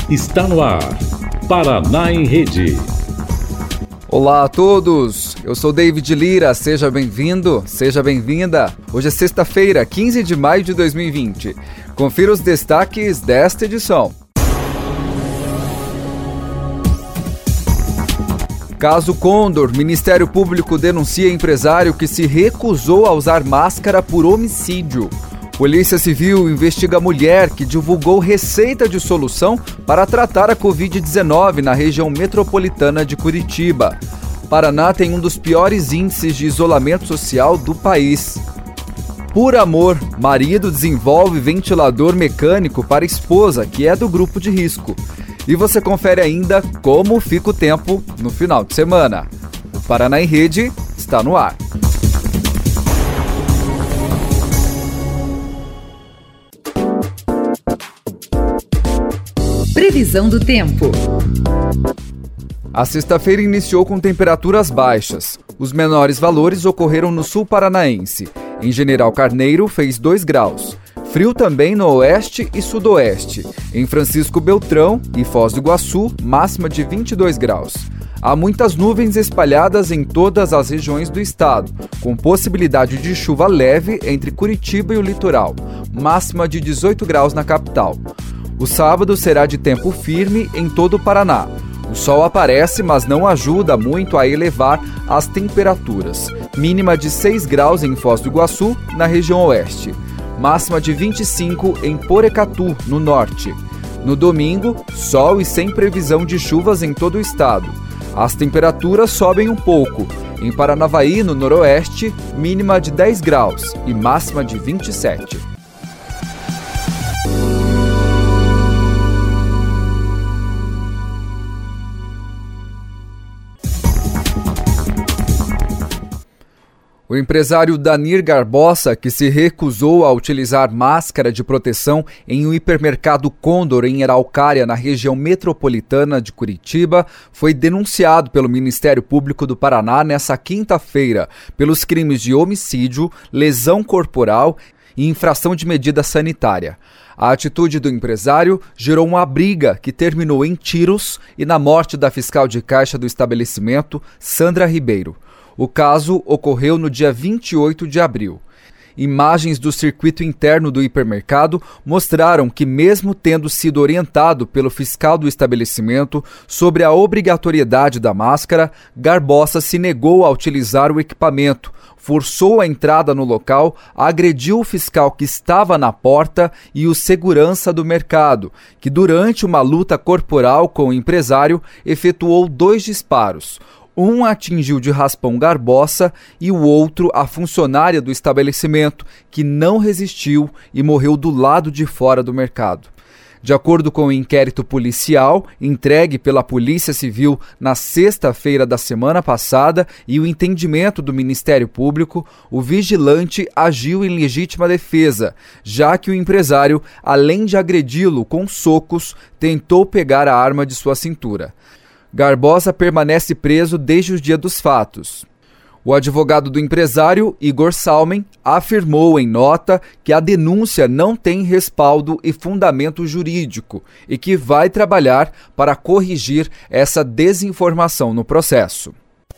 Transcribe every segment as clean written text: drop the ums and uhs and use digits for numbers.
Está no ar, Paraná em Rede. Olá a todos, eu sou David Lira, seja bem-vindo, seja bem-vinda. Hoje é sexta-feira, 15 de maio de 2020. Confira os destaques desta edição. Caso Condor, Ministério Público denuncia empresário que se recusou a usar máscara por homicídio. Polícia Civil investiga mulher que divulgou receita de solução para tratar a Covid-19 na região metropolitana de Curitiba. Paraná tem um dos piores índices de isolamento social do país. Por amor, marido desenvolve ventilador mecânico para esposa, que é do grupo de risco. E você confere ainda como fica o tempo no final de semana. O Paraná em Rede está no ar. Previsão do tempo. A sexta-feira iniciou com temperaturas baixas. Os menores valores ocorreram no sul paranaense. Em General Carneiro, fez 2 graus. Frio também no oeste e sudoeste. Em Francisco Beltrão e Foz do Iguaçu, máxima de 22 graus. Há muitas nuvens espalhadas em todas as regiões do estado, com possibilidade de chuva leve entre Curitiba e o litoral. Máxima de 18 graus na capital. O sábado será de tempo firme em todo o Paraná. O sol aparece, mas não ajuda muito a elevar as temperaturas. Mínima de 6 graus em Foz do Iguaçu, na região oeste. Máxima de 25 em Porecatu, no norte. No domingo, sol e sem previsão de chuvas em todo o estado. As temperaturas sobem um pouco. Em Paranavaí, no noroeste, mínima de 10 graus e máxima de 27. O empresário Danir Garbosa, que se recusou a utilizar máscara de proteção em um hipermercado Condor em Araucária, na região metropolitana de Curitiba, foi denunciado pelo Ministério Público do Paraná nesta quinta-feira pelos crimes de homicídio, lesão corporal e infração de medida sanitária. A atitude do empresário gerou uma briga que terminou em tiros e na morte da fiscal de caixa do estabelecimento, Sandra Ribeiro. O caso ocorreu no dia 28 de abril. Imagens do circuito interno do hipermercado mostraram que, mesmo tendo sido orientado pelo fiscal do estabelecimento sobre a obrigatoriedade da máscara, Garbosa se negou a utilizar o equipamento, forçou a entrada no local, agrediu o fiscal que estava na porta e o segurança do mercado, que durante uma luta corporal com o empresário efetuou 2 disparos. Um atingiu de raspão Garbosa e o outro a funcionária do estabelecimento, que não resistiu e morreu do lado de fora do mercado. De acordo com o inquérito policial entregue pela Polícia Civil na sexta-feira da semana passada e o entendimento do Ministério Público, o vigilante agiu em legítima defesa, já que o empresário, além de agredi-lo com socos, tentou pegar a arma de sua cintura. Garbosa permanece preso desde o dia dos fatos. O advogado do empresário, Igor Salmen, afirmou em nota que a denúncia não tem respaldo e fundamento jurídico e que vai trabalhar para corrigir essa desinformação no processo.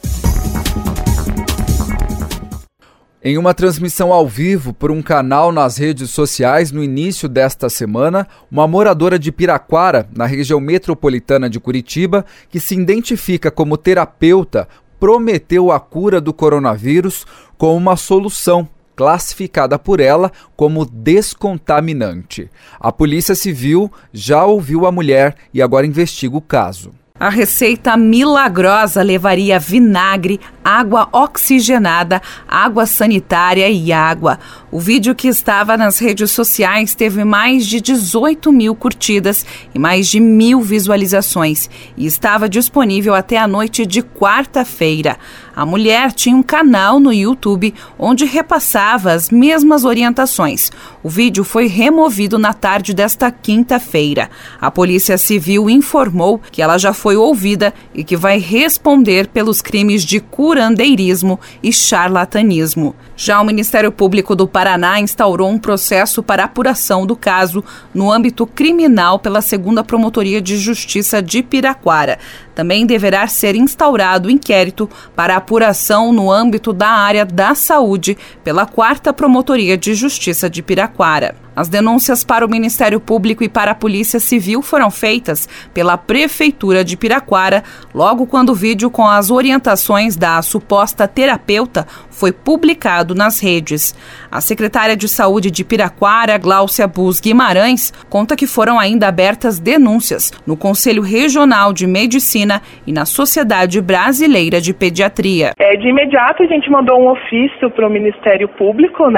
Em uma transmissão ao vivo por um canal nas redes sociais no início desta semana, uma moradora de Piraquara, na região metropolitana de Curitiba, que se identifica como terapeuta, prometeu a cura do coronavírus com uma solução classificada por ela como descontaminante. A Polícia Civil já ouviu a mulher e agora investiga o caso. A receita milagrosa levaria vinagre, água oxigenada, água sanitária e água. O vídeo, que estava nas redes sociais, teve mais de 18 mil curtidas e mais de 1.000 visualizações e estava disponível até a noite de quarta-feira. A mulher tinha um canal no YouTube onde repassava as mesmas orientações. O vídeo foi removido na tarde desta quinta-feira. A Polícia Civil informou que ela já foi ouvida e que vai responder pelos crimes de cura curandeirismo e charlatanismo. Já o Ministério Público do Paraná instaurou um processo para apuração do caso no âmbito criminal pela 2ª Promotoria de Justiça de Piraquara. Também deverá ser instaurado inquérito para apuração no âmbito da área da saúde pela 4ª Promotoria de Justiça de Piraquara. As denúncias para o Ministério Público e para a Polícia Civil foram feitas pela Prefeitura de Piraquara logo quando o vídeo com as orientações da suposta terapeuta foi publicado nas redes. A secretária de Saúde de Piraquara, Gláucia Bus Guimarães, conta que foram ainda abertas denúncias no Conselho Regional de Medicina e na Sociedade Brasileira de Pediatria. De imediato a gente mandou um ofício para o Ministério Público,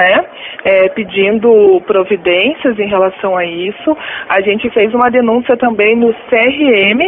pedindo providências em relação a isso. A gente fez uma denúncia também no CRM,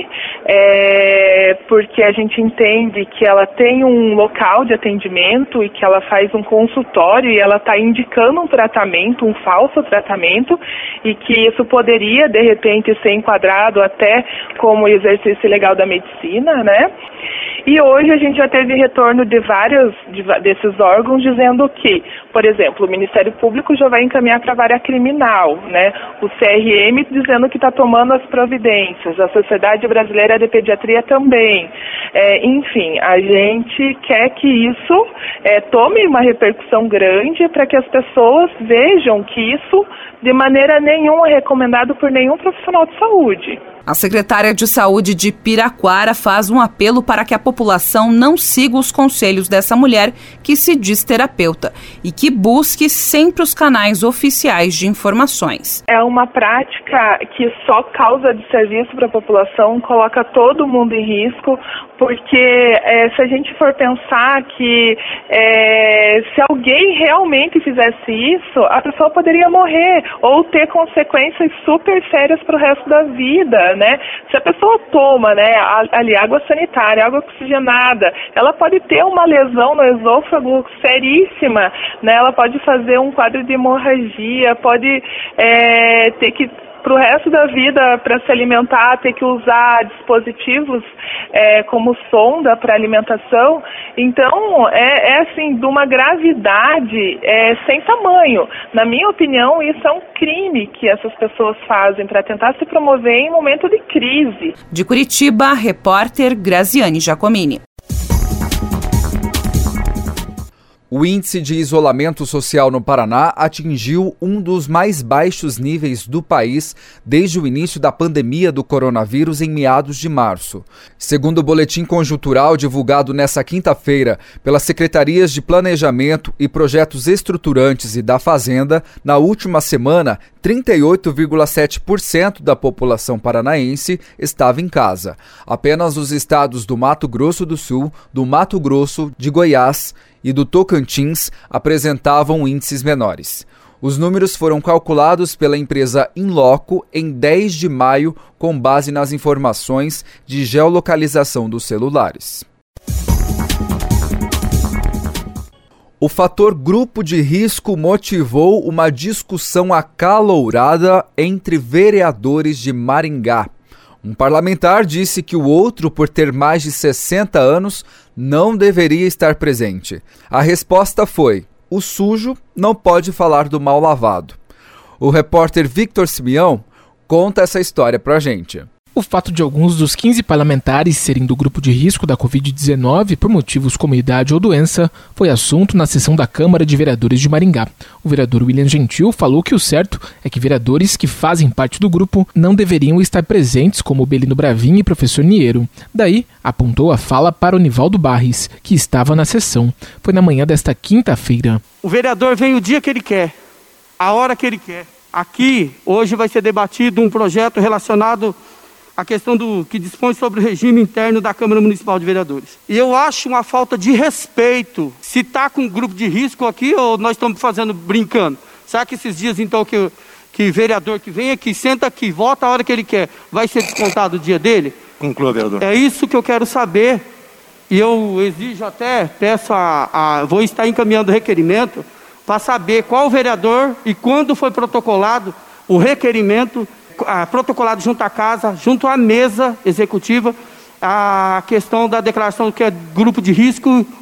porque a gente entende que ela tem um local de atendimento e que ela faz um consultório e ela está indicando um tratamento, um falso tratamento, e que isso poderia, de repente, ser enquadrado até como exercício ilegal da medicina, E hoje a gente já teve retorno de vários desses órgãos dizendo que, por exemplo, o Ministério Público já vai encaminhar para a vara criminal, O CRM dizendo que está tomando as providências, a Sociedade Brasileira de Pediatria também. Enfim, a gente quer que isso tome uma repercussão grande para que as pessoas vejam que isso de maneira nenhuma é recomendado por nenhum profissional de saúde. A secretária de Saúde de Piraquara faz um apelo para que a população não siga os conselhos dessa mulher que se diz terapeuta e que busque sempre os canais oficiais de informações. É uma prática que só causa desserviço para a população, coloca todo mundo em risco, porque se a gente for pensar que se alguém realmente fizesse isso, a pessoa poderia morrer ou ter consequências super sérias para o resto da vida. Se a pessoa toma ali água sanitária, água oxigenada, ela pode ter uma lesão no esôfago seríssima, ela pode fazer um quadro de hemorragia, pode ter que, para o resto da vida, para se alimentar, ter que usar dispositivos como sonda para alimentação. Então, assim, de uma gravidade sem tamanho. Na minha opinião, isso é um crime que essas pessoas fazem para tentar se promover em momento de crise. De Curitiba, repórter Graziane Giacomini. O índice de isolamento social no Paraná atingiu um dos mais baixos níveis do país desde o início da pandemia do coronavírus em meados de março. Segundo o boletim conjuntural divulgado nesta quinta-feira pelas Secretarias de Planejamento e Projetos Estruturantes e da Fazenda, na última semana, 38,7% da população paranaense estava em casa. Apenas os estados do Mato Grosso do Sul, do Mato Grosso, de Goiás e do Tocantins apresentavam índices menores. Os números foram calculados pela empresa Inloco em 10 de maio, com base nas informações de geolocalização dos celulares. O fator grupo de risco motivou uma discussão acalorada entre vereadores de Maringá. Um parlamentar disse que o outro, por ter mais de 60 anos, não deveria estar presente. A resposta foi: o sujo não pode falar do mal lavado. O repórter Victor Simeão conta essa história pra gente. O fato de alguns dos 15 parlamentares serem do grupo de risco da Covid-19 por motivos como idade ou doença foi assunto na sessão da Câmara de Vereadores de Maringá. O vereador William Gentil falou que o certo é que vereadores que fazem parte do grupo não deveriam estar presentes, como Belino Bravin e professor Niero. Daí, apontou a fala para o Nivaldo Barres, que estava na sessão. Foi na manhã desta quinta-feira. O vereador vem o dia que ele quer, a hora que ele quer. Aqui, hoje vai ser debatido um projeto relacionado a questão do que dispõe sobre o regime interno da Câmara Municipal de Vereadores. E eu acho uma falta de respeito se está com um grupo de risco aqui ou nós estamos brincando. Será que esses dias, então, que vereador que vem aqui, senta aqui, vota a hora que ele quer, vai ser descontado o dia dele? Conclua, vereador. É isso que eu quero saber. E eu exijo até, vou estar encaminhando o requerimento para saber qual vereador e quando foi protocolado o requerimento protocolado junto à casa, junto à mesa executiva, a questão da declaração que é grupo de risco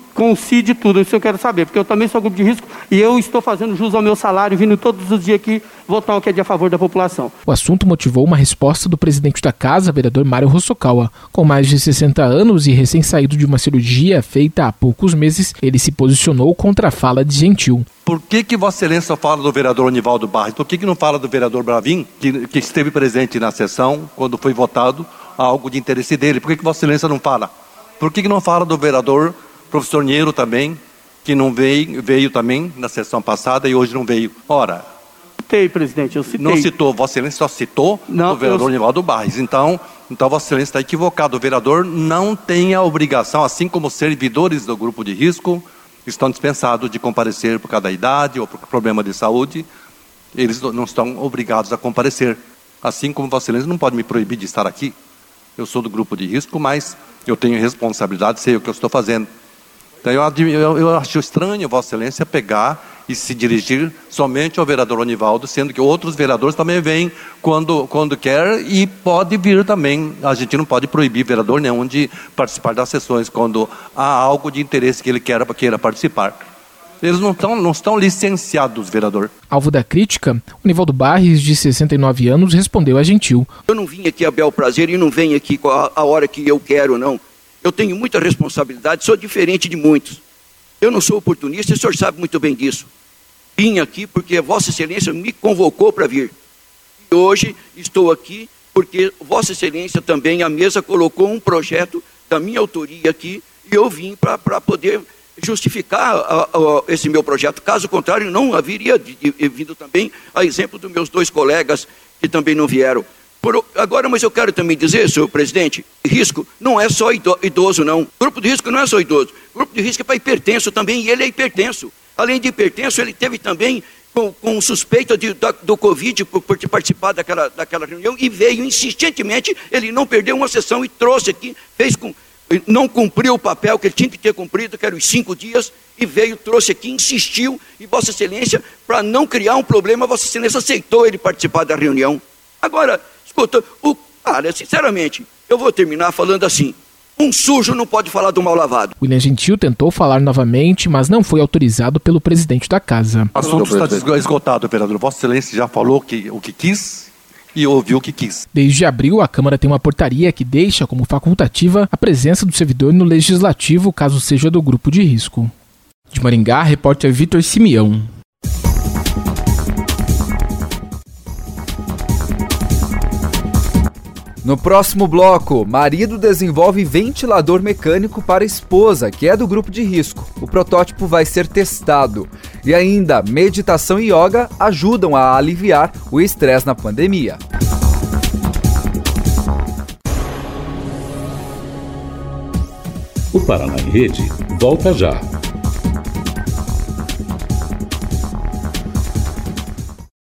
com o CID e tudo, isso eu quero saber, porque eu também sou grupo de risco e eu estou fazendo jus ao meu salário, vindo todos os dias aqui votar o que é de a favor da população. O assunto motivou uma resposta do presidente da casa, vereador Mário Hosokawa. Com mais de 60 anos e recém-saído de uma cirurgia feita há poucos meses, ele se posicionou contra a fala de Gentil. Por que Vossa Excelência fala do vereador Onivaldo Barros? Por que não fala do vereador Bravin, que esteve presente na sessão quando foi votado algo de interesse dele? Por que Vossa Excelência não fala? Por que não fala do vereador professor Niero também, que não veio também na sessão passada e hoje não veio? Ora, citei, presidente, eu citei. Não citou, Vossa Excelência só citou o vereador Onivaldo Barros. Então Vossa Excelência está equivocado. O vereador não tem a obrigação, assim como os servidores do grupo de risco estão dispensados de comparecer por causa da idade ou por problema de saúde, eles não estão obrigados a comparecer. Assim como Vossa Excelência não pode me proibir de estar aqui. Eu sou do grupo de risco, mas eu tenho responsabilidade, sei o que eu estou fazendo. Então eu acho estranho Vossa Excelência pegar e se dirigir somente ao vereador Onivaldo, sendo que outros vereadores também vêm quando quer e pode vir também. A gente não pode proibir vereador nenhum de participar das sessões quando há algo de interesse que ele queira participar. Eles não estão licenciados, vereador. Alvo da crítica, Onivaldo Barros, de 69 anos, respondeu a Gentil. Eu não vim aqui a bel prazer e não venho aqui a hora que eu quero, não. Eu tenho muita responsabilidade, sou diferente de muitos. Eu não sou oportunista, e o senhor sabe muito bem disso. Vim aqui porque Vossa Excelência me convocou para vir. E hoje estou aqui porque Vossa Excelência também, a mesa, colocou um projeto da minha autoria aqui e eu vim para poder justificar esse meu projeto. Caso contrário, não haveria vindo também a exemplo dos meus dois colegas que também não vieram. Agora, mas eu quero também dizer, senhor presidente, risco não é só idoso, não. Grupo de risco não é só idoso. Grupo de risco é para hipertenso também, e ele é hipertenso. Além de hipertenso, ele teve também com suspeita do Covid por participar daquela reunião e veio insistentemente, ele não perdeu uma sessão e trouxe aqui, não cumpriu o papel que ele tinha que ter cumprido, que eram os 5 dias, e trouxe aqui, insistiu, e Vossa Excelência, para não criar um problema, Vossa Excelência aceitou ele participar da reunião. Agora, escuta, sinceramente, eu vou terminar falando assim, um sujo não pode falar do mal lavado. William Gentil tentou falar novamente, mas não foi autorizado pelo presidente da casa. O assunto está esgotado, vereador. Vossa Excelência já falou o que quis e ouviu o que quis. Desde abril, a Câmara tem uma portaria que deixa como facultativa a presença do servidor no Legislativo, caso seja do grupo de risco. De Maringá, repórter Vitor Simeão. No próximo bloco, marido desenvolve ventilador mecânico para a esposa, que é do grupo de risco. O protótipo vai ser testado. E ainda, meditação e yoga ajudam a aliviar o estresse na pandemia. O Paraná em Rede volta já.